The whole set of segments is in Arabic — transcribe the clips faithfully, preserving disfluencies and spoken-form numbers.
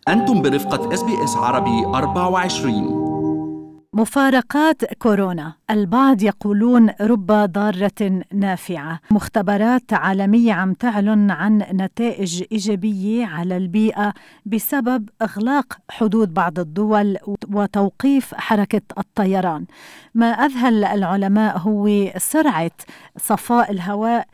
أنتم برفقة إس بي إس عربي أربعة وعشرين. مفارقات كورونا، البعض يقولون رب ضارة نافعة. مختبرات عالمية عم تعلن عن نتائج إيجابية على البيئة بسبب إغلاق حدود بعض الدول وتوقيف حركة الطيران. ما أذهل العلماء هو سرعة صفاء الهواء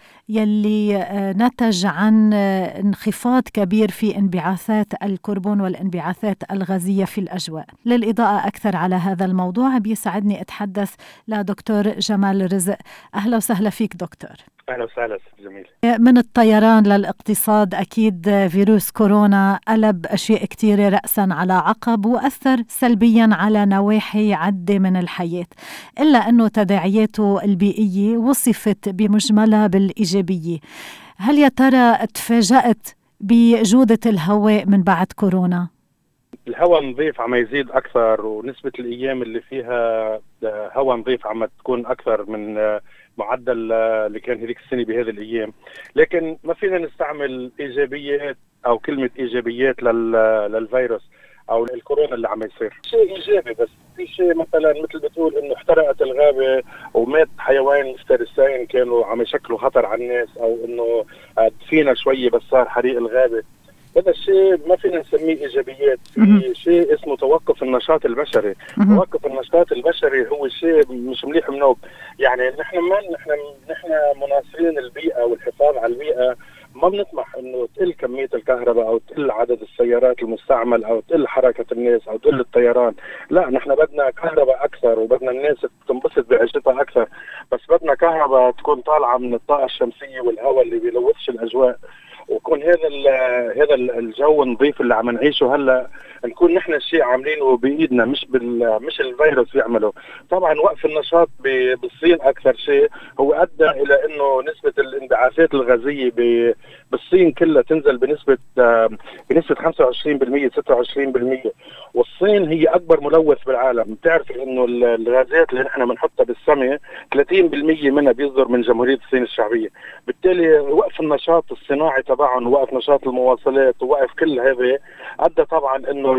يلي نتج عن انخفاض كبير في انبعاثات الكربون والانبعاثات الغازية في الأجواء. للإضاءة أكثر على هذا الموضوع بيسعدني أتحدث لدكتور جمال رزق. أهلا وسهلا فيك دكتور. أهلا وسهلا جميل. من الطيران للاقتصاد، أكيد فيروس كورونا قلب أشياء كتيرة رأسا على عقب وأثر سلبيا على نواحي عدة من الحياة، إلا أنه تداعياته البيئية وصفت بمجملها بالإيجابية. هل يا ترى تفاجأت بجودة الهواء من بعد كورونا؟ الهواء نظيف عم يزيد أكثر، ونسبة الأيام اللي فيها هواء نظيف عم تكون أكثر من معدل اللي كان هذيك السنة بهذه الأيام. لكن ما فينا نستعمل إيجابيات أو كلمة إيجابيات للفيروس أو الكورونا اللي عم يصير. شيء إيجابي، بس في شيء مثلا مثل بتقول إنه احترقت الغابة ومات حيوان مفترسين كانوا عم يشكلوا خطر على الناس، أو إنه دفينا شوية بس صار حريق الغابة. هذا الشيء ما فينا نسميه إيجابيات. في شيء اسمه توقف النشاط البشري. توقف النشاط البشري هو شيء مش مليح منه. يعني نحن ما نحن نحن مناصرين البيئة والحفاظ على البيئة، ما بنطمح انه تقل كمية الكهرباء او تقل عدد السيارات المستعمل او تقل حركة الناس او تقل الطيران. لا، نحن بدنا كهرباء اكثر وبدنا الناس تنبسط بعيشتها اكثر، بس بدنا كهرباء تكون طالعة من الطاقة الشمسية والهواء اللي بيلوثش الاجواء، ويكون هذا هذا الجو النظيف اللي عم نعيشه هلا نكون نحن الشيء عاملينه بايدنا، مش بال مش الفيروس يعمله. طبعا وقف النشاط بالصين اكثر شيء هو ادى الى انه نسبه الانبعاثات الغازيه بالصين كلها تنزل بنسبه بنسبه خمسة وعشرين بالمئة ستة وعشرين بالمئة، والصين هي اكبر ملوث بالعالم. بتعرف انه الغازات اللي نحن بنحطها بالسماء ثلاثين بالمئة منها بيصدر من جمهوريه الصين الشعبيه. بالتالي وقف النشاط الصناعي تبعهم ووقف نشاط المواصلات ووقف كل هذا ادى طبعا انه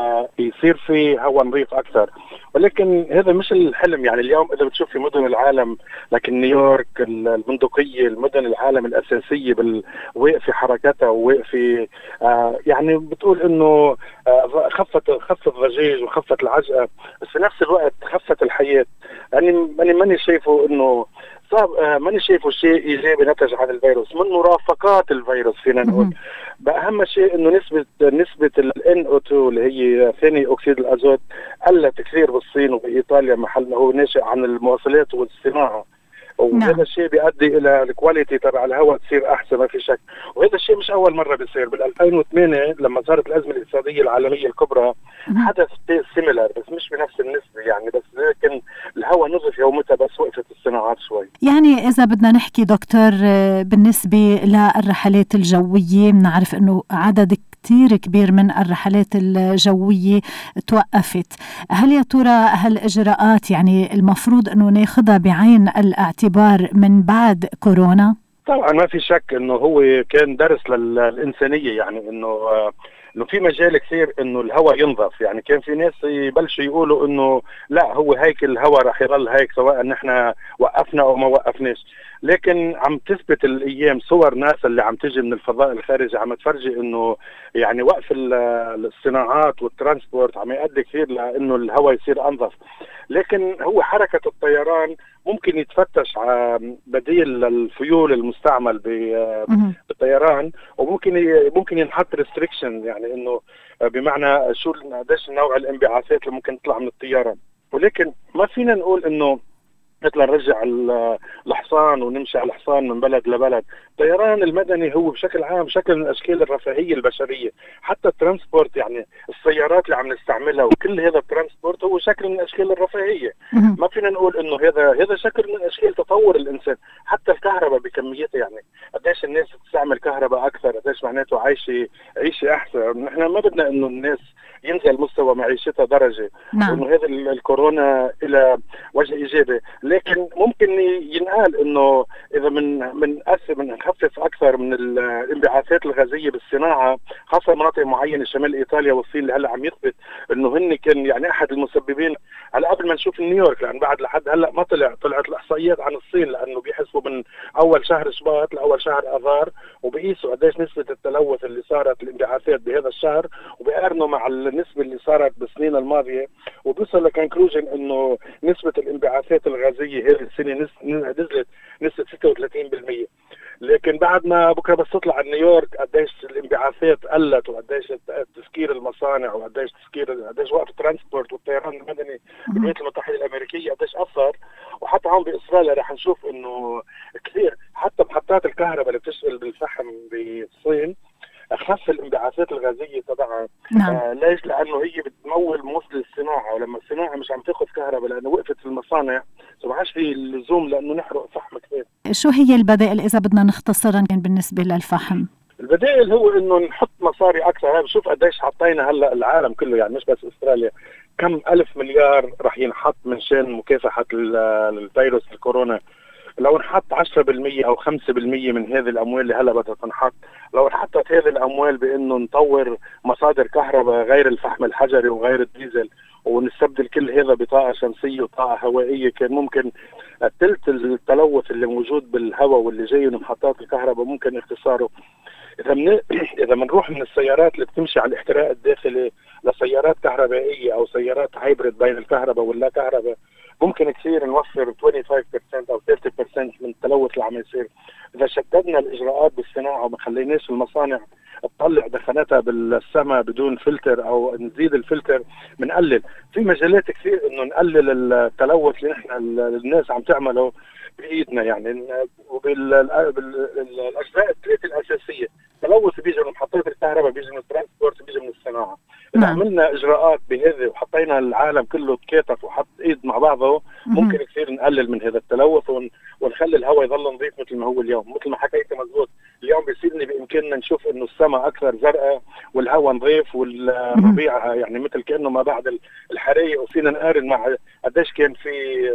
يصير في هواء نظيف اكثر. ولكن هذا مش الحلم. يعني اليوم اذا بتشوف في مدن العالم لكن نيويورك، البندقيه، المدن العالم الاساسيه واقفه حركتها وواقفه، آه يعني بتقول انه آه خفت خفت الضجيج وخفت العجقه، بس في نفس الوقت خفت الحياه. يعني ماني ماني شايفه انه صعب، آه ماني شايفه شيء ايجابي نتج عن الفيروس من مرافقات الفيروس. فينا نقول باهم شيء انه نسبه نسبه ال إن أو تو اللي هي ثاني اكسيد الازوت قلت كثير بالصين وبايطاليا، محل ما هو ناشئ عن المواصلات والصناعه. وهذا نعم. الشيء بيؤدي الى الكواليتي تبع الهواء تصير احسن، ما في شك. وهذا الشيء مش اول مره بيصير. بال ألفين وثمانية لما صارت الازمه الاقتصاديه العالميه الكبرى حدث سيميلر، بس مش بنفس النسبه يعني، بس لكن الهواء نزف يومتها، بس وقفت الصناعات شوي. يعني اذا بدنا نحكي دكتور بالنسبه للرحلات الجويه، بنعرف انه عدد كتير كبير من الرحلات الجوية توقفت. هل يا ترى هالإجراءات يعني المفروض أنه ناخدها بعين الاعتبار من بعد كورونا؟ طبعا ما في شك أنه هو كان درس للإنسانية، يعني أنه انه في مجال كثير انه الهواء ينظف. يعني كان في ناس يبلشوا يقولوا انه لا، هو هيك الهواء رح يضل هيك سواء نحن وقفنا او ما وقفناش. لكن عم تثبت الايام صور ناس اللي عم تجي من الفضاء الخارجي عم تفرجي انه يعني وقف الصناعات والترانسبورت عم يؤدي كثير لانه الهواء يصير انظف. لكن هو حركة الطيران ممكن يتفتش بديل للفيول المستعمل بالطيران، وممكن ممكن ينحط ريستريكشن، يعني انه بمعنى شو قديش نوع الانبعاثات اللي ممكن تطلع من الطيارة. ولكن ما فينا نقول انه مثلا نرجع الحصان ونمشي على الحصان من بلد لبلد. الطيران المدني هو بشكل عام شكل من اشكال الرفاهيه البشريه. حتى الترانسبورت، يعني السيارات اللي عم نستعملها وكل هذا الترانسبورت هو شكل من اشكال الرفاهيه. ما فينا نقول انه هذا هذا شكل من اشكال تطور الانسان. حتى الكهرباء بكميتها، يعني قديش الناس تستعمل كهرباء اكثر، قديش معناته عايشه عيشه احسن. نحن ما بدنا انه الناس ينزل مستوى معيشتها درجه. نعم. وانه هذا الكورونا الى وجه ايجابي. لكن ممكن ينقال انه اذا من من من نخفف اكثر من الانبعاثات الغازيه بالصناعه، خاصه مناطق معينه شمال ايطاليا والصين اللي هلا عم يثبت انه هن كان يعني احد المسببين. هلا قبل ما نشوف نيويورك، لان بعد لحد هلا ما طلع طلعت الاحصائيات عن الصين، لانه بيحسبوا من اول شهر شباط لاول شهر اذار وبيقيسوا قديش نسبه التلوث اللي صارت الانبعاثات بهذا الشهر وبيقارنوا مع النسبه اللي صارت بالسنين الماضيه، وبيوصل لكونكلوجن انه نسبه الانبعاثات الغازيه هذه السنه نزلت نسبه ستة وثلاثين بالمئة. لكن بعد ما بكره بس تطلع نيويورك قديش الانبعاثات قلت وقديش تسكير المصانع وقديش تسكير قديش وقت الترانسبورت والطيران المدني بالولايات المتحده الامريكيه قديش اثر. وحتى هون باستراليا رح نشوف انه كثير حتى محطات الكهرباء اللي بتشتغل بالفحم بالصين اخف الانبعاثات الغازيه تبعها. نعم. آه ليش؟ لانه هي بتمول مثل الصناعه، ولما الصناعه مش عم تاخذ كهرباء لانه وقفت المصانع، ما عادش في اللزوم لانه نحرق فحم كثير. شو هي البدائل اذا بدنا نختصرها بالنسبه للفحم؟ البدائل هو انه نحط مصاري اكثر. بشوف قديش حطينا هلا العالم كله، يعني مش بس استراليا، كم الف مليار رح ينحط من شان مكافحه الفيروس الكورونا. لو نحط عشرة بالمئة او خمسة بالمئة من هذه الاموال اللي هلا بدها تنحط، لو انحطت هذه الاموال بانه نطور مصادر كهرباء غير الفحم الحجري وغير الديزل ونستبدل كل هذا بطاقه شمسيه وطاقه هوائيه، كان ممكن ثلث التلوث اللي موجود بالهواء واللي جاي من محطات الكهرباء ممكن اختصاره. اذا من اذا بنروح من السيارات اللي بتمشي على الاحتراق الداخلي لسيارات كهربائيه او سيارات هايبريد بين الكهرباء واللا كهرباء، ممكن كثير نوفر خمسة وعشرين بالمئة او ثلاثين بالمئة من التلوث اللي عم يصير. اذا شددنا الاجراءات بالصناعه وما خليناش المصانع تطلع دخناتها بالسماء بدون فلتر او نزيد الفلتر، بنقلل في مجالات كثير انه نقلل التلوث اللي نحن الناس عم تعمله بايدنا. يعني وبالاجزاء الثلاثه الاساسيه، التلوث بيجي من محطات الكهرباء، بيجي من الترانسبورت، بيجي من الصناعه. اذا نعم. عملنا اجراءات بهذه وحطينا العالم كله تكاتف وحط ايد مع بعضه، ممكن كثير نقلل من هذا التلوث ون... ونخلي الهواء يظل نظيف مثل ما هو اليوم. مثل ما حكيت مزبوط، اليوم بيصيرني بامكاننا نشوف انه السماء اكثر زرقاء والهواء نظيف والربيع يعني مثل كانه ما بعد الحرائق، وفينا نقارن مع قديش كان في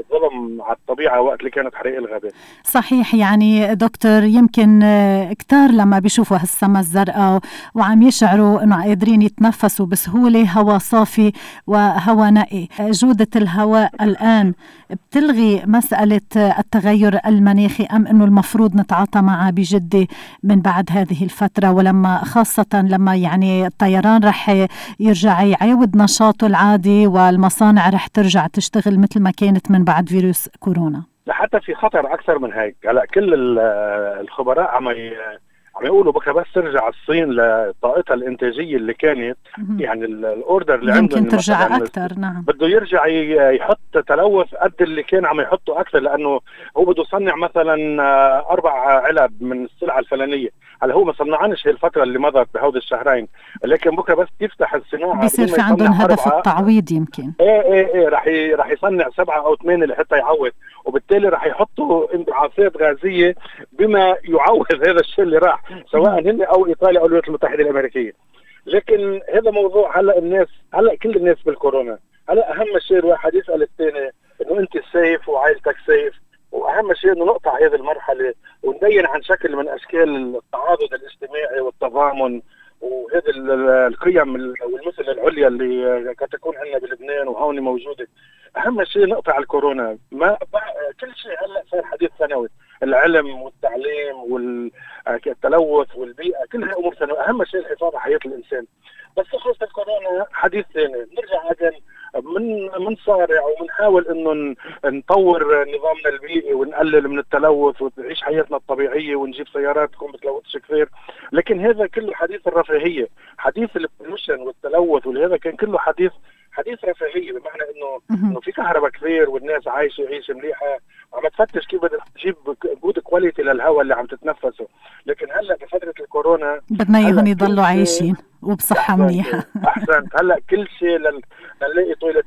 ظلم على الطبيعه وقت اللي كانت حرائق الغابات. صحيح. يعني دكتور، يمكن كتار لما بيشوفوا هالسماء الزرقاء وعم يشعروا انه قادرين يتنفسوا بسهوله هواء صافي وهواء نقي، جوده الهواء الان بتلغي مساله التغير المناخي ام انه المفروض نتعاطى معها بجدة من بعد هذه الفترة، ولما خاصة لما يعني الطيران رح يرجع يعاود نشاطه العادي والمصانع رح ترجع تشتغل مثل ما كانت من بعد فيروس كورونا؟ لحتى في خطر أكثر من هيك. هلا كل الخبراء عم عم يقولوا بكره بس ترجع الصين لطاقتها الانتاجيه اللي كانت، يعني الاوردر اللي عنده يمكن ترجع اكثر. نعم، بده يرجع يحط تلوث قد اللي كان عم يحطه اكثر، لانه هو بده يصنع مثلا اربع علب من السلعه الفلانيه. هلا هو ما صنعانش هي الفتره اللي مضت بهود الشهرين، لكن بكره بس يفتح الصناعه بيصير في عندهم هدف التعويض. يمكن ايه ايه ايه راح راح يصنع سبعه او ثمانيه لحتى يعوض، وبالتالي راح يحطوا انبعاثات غازيه بما يعوض هذا الشيء اللي راح، سواء هن او ايطاليا او الولايات المتحده الامريكيه. لكن هذا موضوع هلا الناس هلا كل الناس بالكورونا، هلا اهم شيء الواحد يسال الثاني انه انت سيف وعائلتك سيف، واهم شيء انه نقطع هذه المرحله ونبين عن شكل من اشكال التعاضد الاجتماعي والتضامن وهذه القيم والمثل العليا اللي قد تكون عندنا بلبنان وهون موجوده. اهم شيء نقطع الكورونا. ما كل شيء هلا صار حديث ثانوي، العلم والتعليم والتلوث والبيئه كلها امور ثانويه، اهم شيء الحفاظ على حياه الانسان. بس خصوصا الكورونا حديث ثاني، نرجع عشان من منصارع ومنحاول انه نطور نظامنا البيئي ونقلل من التلوث ونعيش حياتنا الطبيعيه ونجيب سيارات تكون بتلوثش كثير، لكن هذا كله حديث الرفاهيه، حديث البولوشن والتلوث وهذا كان كله حديث حديث رفاهيه، بمعنى انه انه في كهرباء كثير والناس عايشه عيشه مليحه وعم تفتش كيف بدها تجيب جود كواليتي للهواء اللي عم تتنفسه. لكن هلا بفتره الكورونا بدنا اياهم يضلوا عايشين وبصحه منيحه. احسنت. هلا كل شيء لنلاقي طويله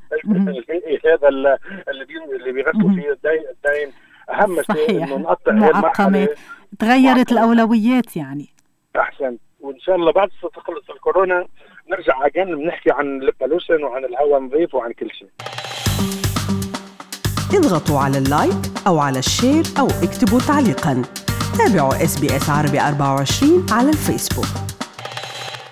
هذا اللي اللي بيغسلوا فيه الدين. اهم شيء انه نقطع هي المرحله، تغيرت الاولويات يعني. احسنت. وان شاء الله بعد تخلص الكورونا نرجع أجن بنحكي عن البولوشن وعن الهواء نظيف وعن كل شيء. اضغطوا على اللايك أو على الشير أو اكتبوا تعليقاً. تابعوا إس بي إس عربي أربعة وعشرين على الفيسبوك.